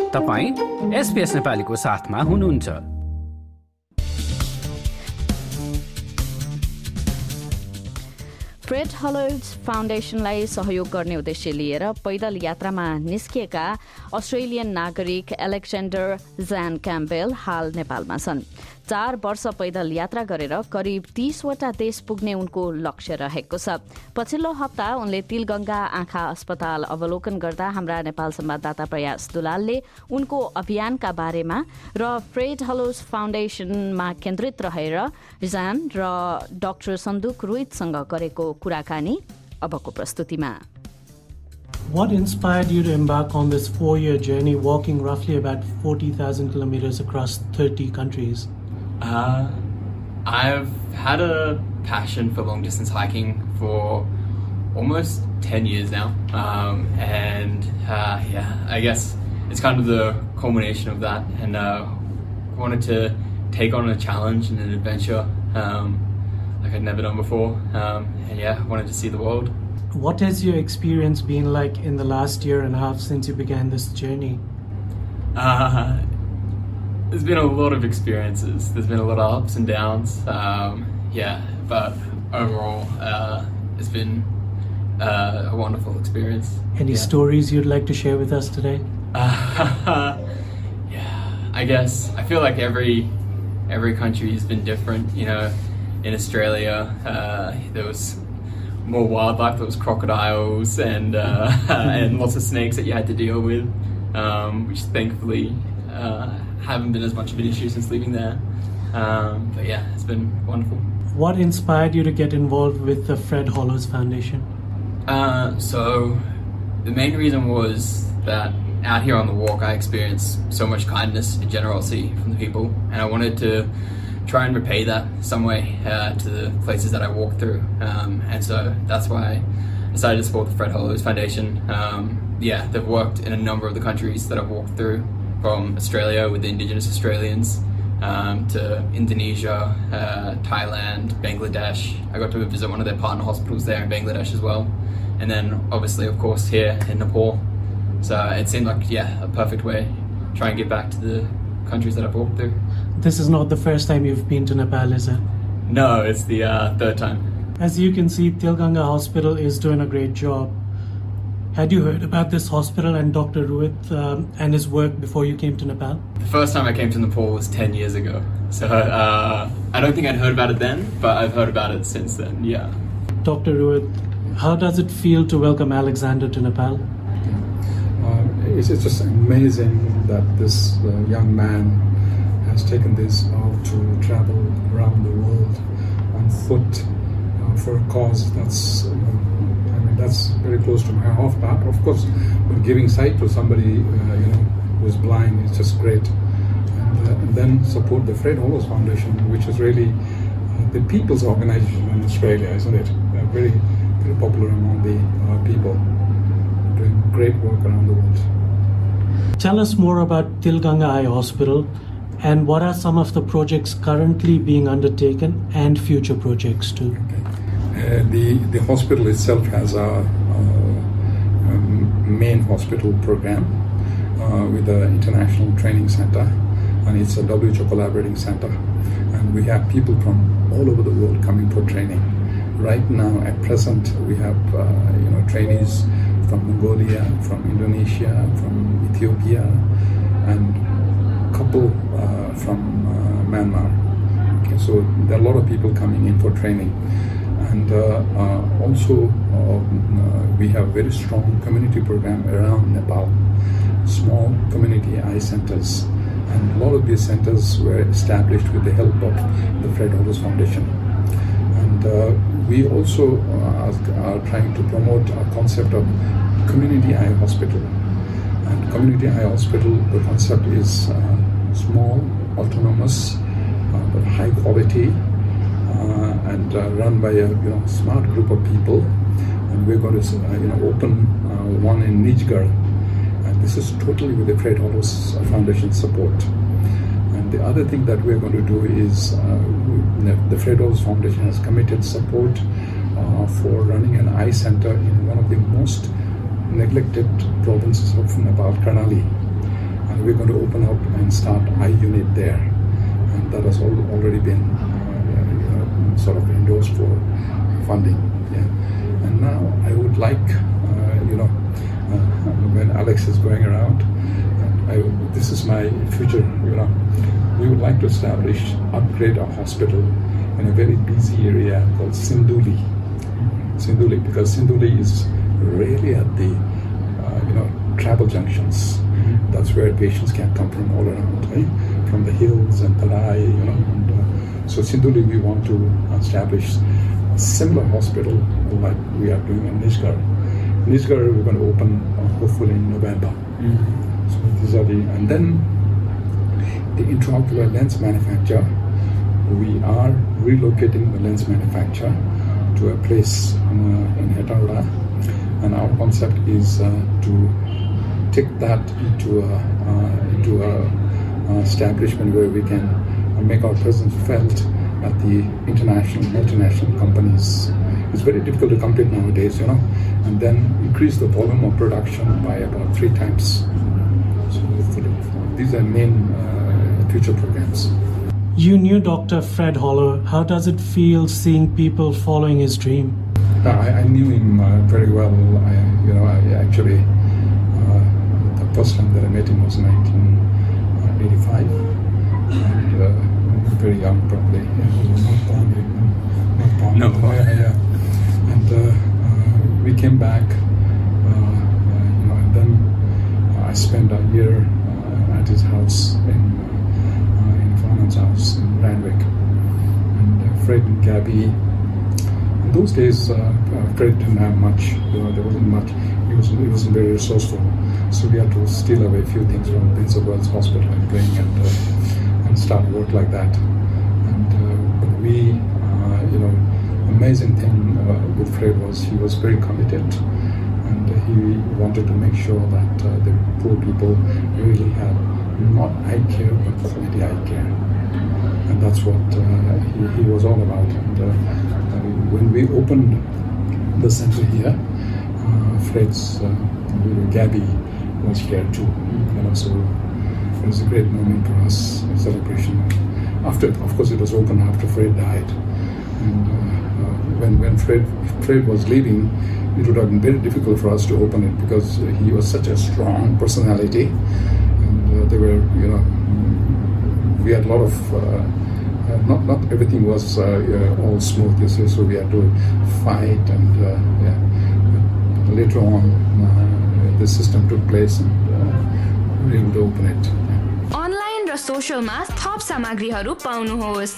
तपाईं SBS नेपालीको साथमा हुनुहुन्छ। फ्रेड हलोज फाउन्डेसनलाई सहयोग गर्ने उद्देश्य लिएर पैदल यात्रामा निस्किएका अस्ट्रेलियन नागरिक एलेक्जेन्डर जान क्याम्पबेल हाल नेपालमा छन्। 4 वर्ष पैदल यात्रा गरेर करिब 30 वटा देश पुग्ने उनको लक्ष्य रहेको छ। पछिल्लो हप्ता उनले तिलगंगा आँखा अस्पताल अवलोकन गर्दा हाम्रा नेपाल संवाददाता प्रयास दुलालले उनको अभियानका बारेमा र फ्रेड हलोज फाउन्डेसनमा केन्द्रित रहेर जान र डाक्टर सन्दुक रोहितसँग गरेको कुराकानी अबको प्रस्तुतिमा। What inspired you to embark on this 4-year journey, walking roughly about 40,000 kilometers across 30 countries? I've had a passion for long distance hiking for almost 10 years now. I guess it's kind of the culmination of that, and wanted to take on a challenge and an adventure like I'd never done before. Wanted to see the world. What has your experience been like in the last year and a half since you began this journey? There's been a lot of experiences. There's been a lot of ups and downs. But overall, it's been a wonderful experience. Any stories you'd like to share with us today? I guess I feel like every country has been different. You know, in Australia, there was more wildlife. There was crocodiles and and lots of snakes that you had to deal with, which thankfully haven't been as much of an issue since leaving there. It's been wonderful. What inspired you to get involved with the Fred Hollows Foundation? So the main reason was that out here on the walk I experienced so much kindness and generosity from the people, and I wanted to try and repay that some way to the places that I walked through, and so that's why I decided to support the Fred Hollows Foundation. They've worked in a number of the countries that I've walked through, from Australia with the Indigenous Australians to Indonesia, Thailand, Bangladesh. I got to visit one of their partner hospitals there in Bangladesh as well, and then obviously of course here in Nepal. So it seemed like a perfect way to try and get back to the countries that I've walked through. This is not the first time you've been to Nepal, is it? No, it's the third time. As you can see, Tilganga Hospital is doing a great job. Had you heard about this hospital and Dr. Ruit and his work before you came to Nepal? The first time I came to Nepal was 10 years ago. So I don't think I'd heard about it then, but I've heard about it since then, Dr. Ruit, how does it feel to welcome Alexander to Nepal? It's just amazing that this young man has taken this out to travel around the world on foot for a cause that's that's very close to my heart. Of course, but giving sight to somebody who's blind is just great. And then support the Fred Hollows Foundation, which is really the people's organization in Australia, isn't it? Very, very popular among the people, doing great work around the world. Tell us more about Tilganga Eye Hospital and what are some of the projects currently being undertaken and future projects too. Okay. The hospital itself has a main hospital program with the International Training Center, and it's a WHO collaborating center, and we have people from all over the world coming for training. Right now, at present, we have trainees from Mongolia, from Indonesia, from Ethiopia, and a couple from Myanmar. Okay, so there are a lot of people coming in for training. And also we have very strong community program around Nepal, small community eye centers, and a lot of these centers were established with the help of the Fred Hollows Foundation. And we also are trying to promote a concept of community eye hospital. And community eye hospital, the concept is small, autonomous, but high quality, and run by a smart group of people, and we're going to open one in Nijgarh, and this is totally with the Fred Hollows Foundation support. And the other thing that we're going to do is the Fred Hollows Foundation has committed support for running an eye center in one of the most neglected provinces of Nepal, Karnali. we're going to open up and start eye unit there. And that has already been sort of endorsed for funding. Yeah. And now I would like, when Alex is going around, this is my future, we would like to upgrade our hospital in a very busy area called Sinduli, because Sinduli is really at the, travel junctions. Mm-hmm. That's where patients can come from all around, right? From the hills and Talai, so Sinduli we want to establish a similar hospital like we are doing in Nijgarh. Nijgarh we're going to open hopefully in November. Mm-hmm. So these are and then the intraocular lens manufacturer, we are relocating the lens manufacturer to a place in Hetauda, and our concept is to take that into a establishment where we can make our presence felt at the international, multinational companies. It's very difficult to compete nowadays, and then increase the volume of production by about 3 times. So hopefully, these are main future programs. You knew Dr. Fred Hollow. How does it feel seeing people following his dream? I knew him very well. I actually, the first time that I met him was in 1985, and very young probably. Not born. No. Yeah. And we came back, and then I spent a year at his house in Farnham's house in Randwick, and Fred and Gabby. In those days, Fred didn't have much. There wasn't much. He wasn't very resourceful, so we had to steal away a few things from Prince of Wales Hospital and bring and start work like that. And but we, amazing thing with Fred was he was very committed, and he wanted to make sure that the poor people really had not eye care but quality eye care, and that's what he was all about. And when we opened the center here, Fred's Gabby was here too, so it was a great moment for us, a celebration. After, of course, it was open after Fred died, and when Fred was leaving, it would have been very difficult for us to open it because he was such a strong personality, and there were, we had a lot of. Not everything was all smooth, so we had to fight, and but later on the system took place and we were able to open it. Online र सोशलमा थप सामग्रीहरू पाउनुहोस्।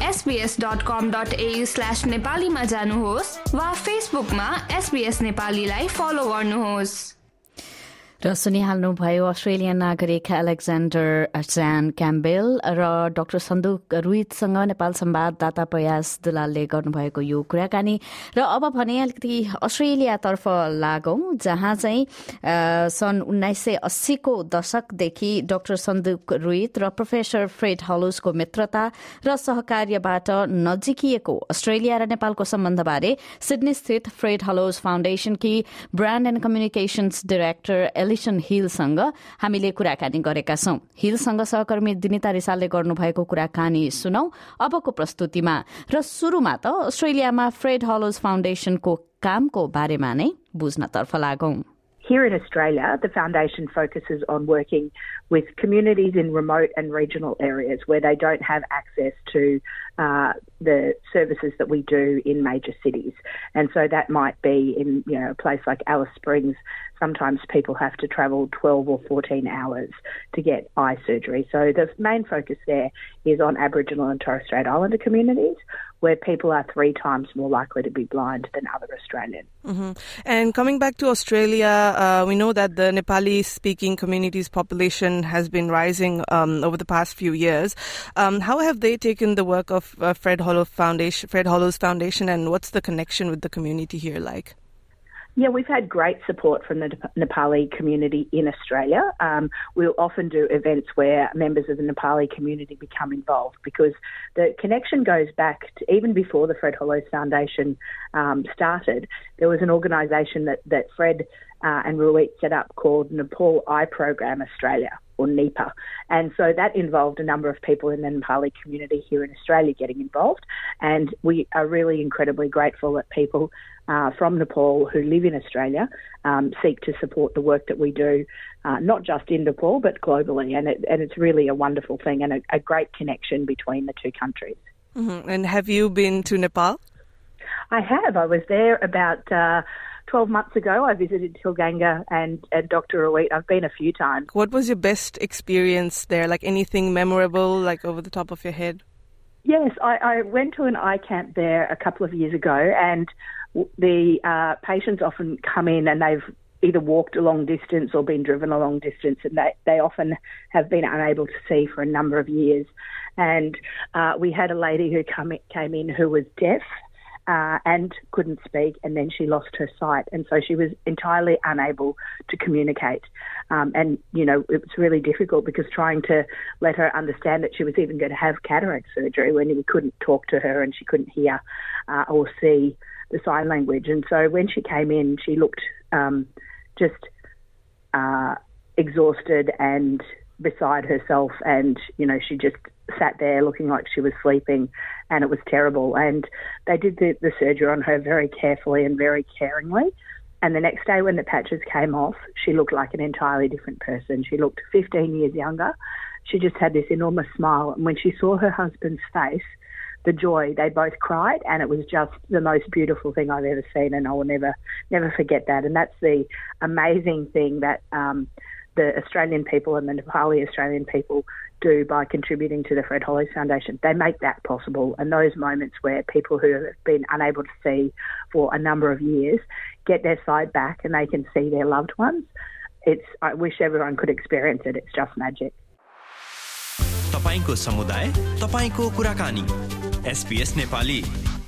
sbs.com.au/nepali मा जानुहोस् वा फेसबुकमा SBS नेपालीलाई फलो गर्नुहोस्। र सुनिहाल्नुभयो Australian नागरिक Alexander ज्यान क्याम्बेल र डाक्टर सन्दुक रुइतसँग नेपाल संवाददाता प्रयास दुलालले गर्नुभएको यो कुराकानी। र अब भने अलिकति अस्ट्रेलियातर्फ लागौं, जहाँ चाहिँ सन् 1980 को दशकदेखि डाक्टर सन्दुक रुइत र प्रोफेसर फ्रेड हलोजको मित्रता र सहकार्यबाट नजिकिएको अस्ट्रेलिया र नेपालको सम्बन्धबारे सिडनी स्थित फ्रेड हलोज फाउन्डेशनकी brand and communications director Alison हिलसँग हामीले कुराकानी गरेका छौं। हिलसँग सहकर्मी दिनिता रिसालले गर्नुभएको कुराकानी सुनौ अबको प्रस्तुतिमा। र सुरुमा त अस्ट्रेलियामा फ्रेड हलोज फाउन्डेशनको कामको बारेमा नै बुझ्नतर्फ लागौं। Here in Australia, the foundation focuses on working with communities in remote and regional areas where they don't have access to the services that we do in major cities. And so that might be in a place like Alice Springs. Sometimes people have to travel 12 or 14 hours to get eye surgery. So the main focus there is on Aboriginal and Torres Strait Islander communities, where people are 3 times more likely to be blind than other Australians. Mm-hmm. And coming back to Australia, we know that the Nepali-speaking community's population has been rising over the past few years. How have they taken the work of Fred Hollows Foundation, and what's the connection with the community here like? Yeah, we've had great support from the Nepali community in Australia. We'll often do events where members of the Nepali community become involved, because the connection goes back to even before the Fred Hollows Foundation started. There was an organisation that Fred and Ruit set up called Nepal Eye Program Australia. or NEPA. And so that involved a number of people in the Nepali community here in Australia getting involved. And we are really incredibly grateful that people from Nepal who live in Australia seek to support the work that we do, not just in Nepal, but globally. And it's really a wonderful thing and a great connection between the two countries. Mm-hmm. And have you been to Nepal? I have. I was there about 12 months ago. I visited Tilganga and Dr. Ruit. I've been a few times. What was your best experience there? Like anything memorable, like over the top of your head? Yes, I went to an eye camp there a couple of years ago, and the patients often come in and they've either walked a long distance or been driven a long distance, and they often have been unable to see for a number of years. And we had a lady who came in who was deaf and couldn't speak, and then she lost her sight, and so she was entirely unable to communicate. And, you know, it was really difficult because trying to let her understand that she was even going to have cataract surgery when we couldn't talk to her and she couldn't hear or see the sign language. And so when she came in, she looked just exhausted and beside herself, and, you know, she just sat there looking like she was sleeping, and it was terrible. And they did the surgery on her very carefully and very caringly. And the next day when the patches came off, she looked like an entirely different person. She looked 15 years younger. She just had this enormous smile. And when she saw her husband's face, the joy, they both cried, and it was just the most beautiful thing I've ever seen, and I will never forget that. And that's the amazing thing that the Australian people and the Nepali Australian people do by contributing to the Fred Hollows Foundation. They make that possible, and those moments where people who have been unable to see for a number of years get their sight back and they can see their loved ones. I wish everyone could experience it. It's just magic. तपाईंको समुदाय, तपाईंको कुराकानी, SBS Nepali.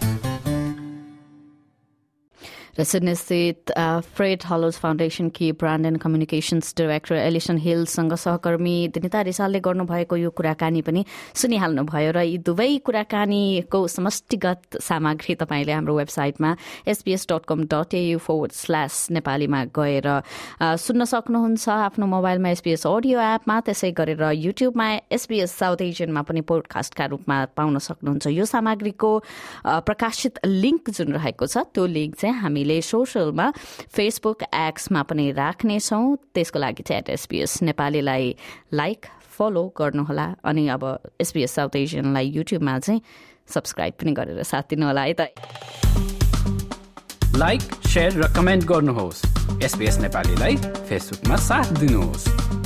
र Sydney स्थित Fred Hollows foundation की brand and communications director Alison हिलसँग सहकर्मी दिनिता रिसालले गर्नुभएको यो कुराकानी पनि सुनिहाल्नुभयो र यी दुवै कुराकानीको समष्टिगत सामग्री तपाईले हाम्रो वेबसाइटमा sbs.com.au/नेपालीमा गएर सुन्न सक्नुहुन्छ। आफ्नो मोबाइलमा SBS अडियो एपमा, त्यसै गरेर युट्युबमा SBS साउथ एसियनमा पनि पोडकास्टका रूपमा पाउन सक्नुहुन्छ। यो सामग्रीको प्रकाशित लिंक जुन रहेको छ त्यो लिंक चाहिँ हामीले सोशलमा फेसबुक एक्समा पनि राख्नेछौँ। त्यसको लागि चाहिँ SBS नेपालीलाई लाइक फलो गर्नुहोला, अनि अब SBS साउथ एसियनलाई युट्युबमा चाहिँ सब्सक्राइब पनि गरेर साथ दिनुहोला है त। लाइक, शेयर र कमेन्ट गर्नुहोस्। SBS नेपालीलाई फेसबुकमा साथ दिनुहोस्।